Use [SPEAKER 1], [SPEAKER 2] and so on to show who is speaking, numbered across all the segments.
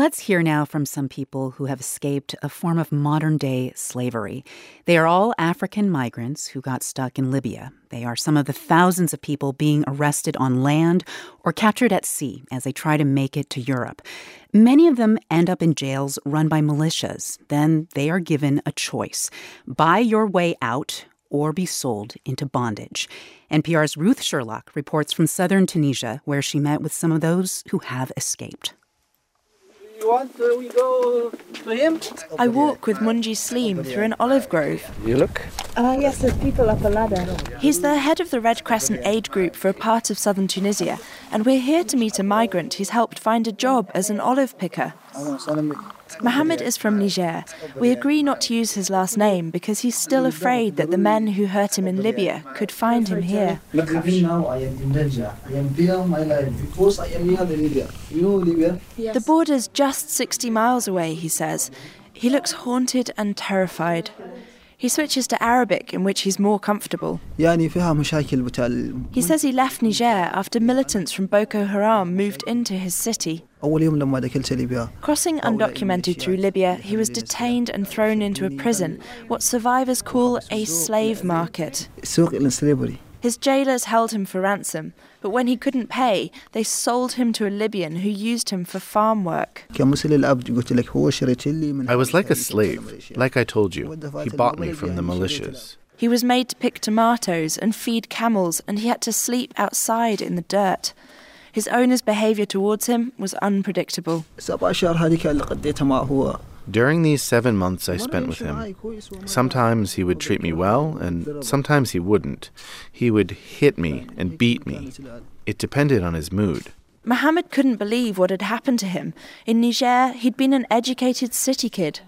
[SPEAKER 1] Let's hear now from some people who have escaped a form of modern-day slavery. They are all African migrants who got stuck in Libya. They are some of the thousands of people being arrested on land or captured at sea as they try to make it to Europe. Many of them end up in jails run by militias. Then they are given a choice: buy your way out or be sold into bondage. NPR's Ruth Sherlock reports from southern Tunisia, where she met with some of those who have escaped.
[SPEAKER 2] You want we go to him?
[SPEAKER 3] I walk with Munji Sleem through an olive grove.
[SPEAKER 2] You look?
[SPEAKER 4] Yes, there's people up a ladder.
[SPEAKER 3] He's the head of the Red Crescent aid group for a part of southern Tunisia, and we're here to meet a migrant who's helped find a job as an olive picker. Mohammed is from Niger. We agree not to use his last name because he's still afraid that the men who hurt him in Libya could find him here.
[SPEAKER 4] Even now, I am in danger. I am fear my life because I am near the Libya. You know Libya?
[SPEAKER 3] Yes. The border's just 60 miles away, he says. He looks haunted and terrified. He switches to Arabic, in which he's more comfortable. He says he left Niger after militants from Boko Haram moved into his city. Crossing undocumented through Libya, he was detained and thrown into a prison, what survivors call a slave market. His jailers held him for ransom, but when he couldn't pay, they sold him to a Libyan who used him for farm work.
[SPEAKER 5] I was like a slave, like I told you. He bought me from the militias.
[SPEAKER 3] He was made to pick tomatoes and feed camels, and he had to sleep outside in the dirt. His owner's behaviour towards him was unpredictable.
[SPEAKER 5] During these 7 months I spent with him, sometimes he would treat me well, and sometimes he wouldn't. He would hit me and beat me. It depended on his mood.
[SPEAKER 3] Mohammed couldn't believe what had happened to him. In Niger, he'd been an educated city kid.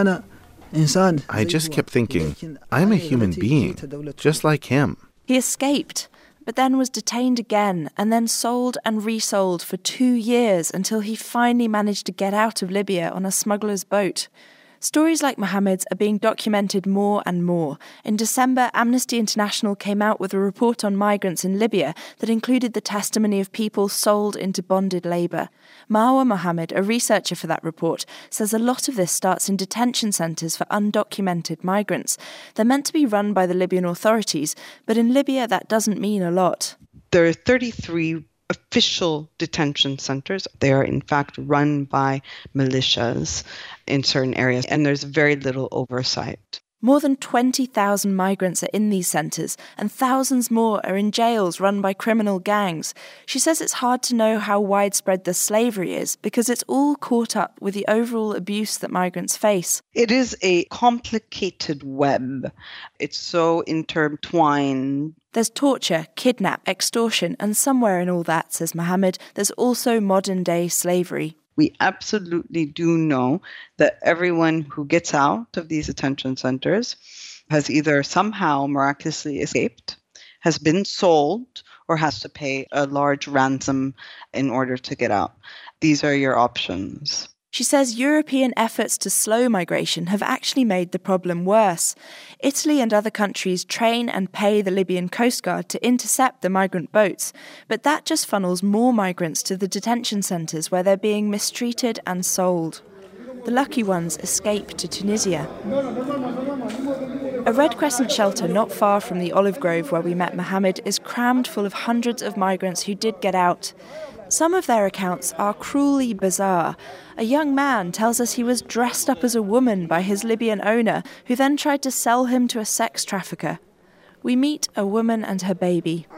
[SPEAKER 5] I just kept thinking, I'm a human being, just like him.
[SPEAKER 3] He escaped, but then was detained again and then sold and resold for 2 years until he finally managed to get out of Libya on a smuggler's boat. Stories like Mohammed's are being documented more and more. In December, Amnesty International came out with a report on migrants in Libya that included the testimony of people sold into bonded labour. Marwa Mohammed, a researcher for that report, says a lot of this starts in detention centres for undocumented migrants. They're meant to be run by the Libyan authorities, but in Libya that doesn't mean a lot.
[SPEAKER 6] There are 33 official detention centers. They are in fact run by militias in certain areas, and there's very little oversight.
[SPEAKER 3] More than 20,000 migrants are in these centres, and thousands more are in jails run by criminal gangs. She says it's hard to know how widespread the slavery is because it's all caught up with the overall abuse that migrants face.
[SPEAKER 6] It is a complicated web. It's so intertwined.
[SPEAKER 3] There's torture, kidnap, extortion, and somewhere in all that, says Mohammed, there's also modern-day slavery.
[SPEAKER 6] We absolutely do know that everyone who gets out of these detention centers has either somehow miraculously escaped, has been sold, or has to pay a large ransom in order to get out. These are your options.
[SPEAKER 3] She says European efforts to slow migration have actually made the problem worse. Italy and other countries train and pay the Libyan Coast Guard to intercept the migrant boats, but that just funnels more migrants to the detention centres where they're being mistreated and sold. The lucky ones escape to Tunisia. A Red Crescent shelter not far from the olive grove where we met Mohammed is crammed full of hundreds of migrants who did get out. Some of their accounts are cruelly bizarre. A young man tells us he was dressed up as a woman by his Libyan owner, who then tried to sell him to a sex trafficker. We meet a woman and her baby.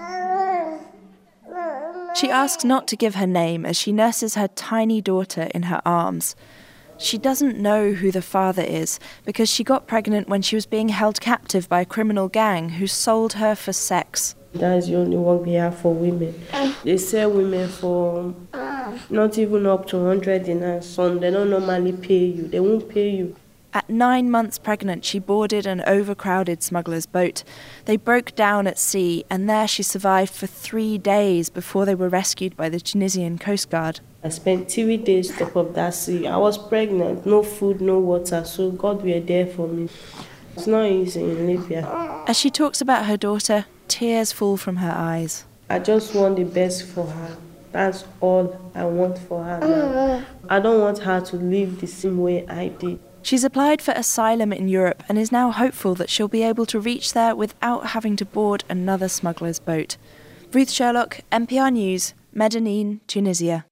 [SPEAKER 3] She asks not to give her name as she nurses her tiny daughter in her arms. She doesn't know who the father is because she got pregnant when she was being held captive by a criminal gang who sold her for sex.
[SPEAKER 7] That's the only work we have for women. They sell women for not even up to 100 dinars. Son, they don't normally pay you. They won't pay you.
[SPEAKER 3] At 9 months pregnant, she boarded an overcrowded smuggler's boat. They broke down at sea, and there she survived for 3 days before they were rescued by the Tunisian Coast Guard.
[SPEAKER 7] I spent 3 days top of that sea. I was pregnant, no food, no water, so God were there for me. It's not easy in Libya.
[SPEAKER 3] As she talks about her daughter, tears fall from her eyes.
[SPEAKER 7] I just want the best for her. That's all I want for her now. I don't want her to live the same way I did.
[SPEAKER 3] She's applied for asylum in Europe and is now hopeful that she'll be able to reach there without having to board another smuggler's boat. Ruth Sherlock, NPR News, Medellin, Tunisia.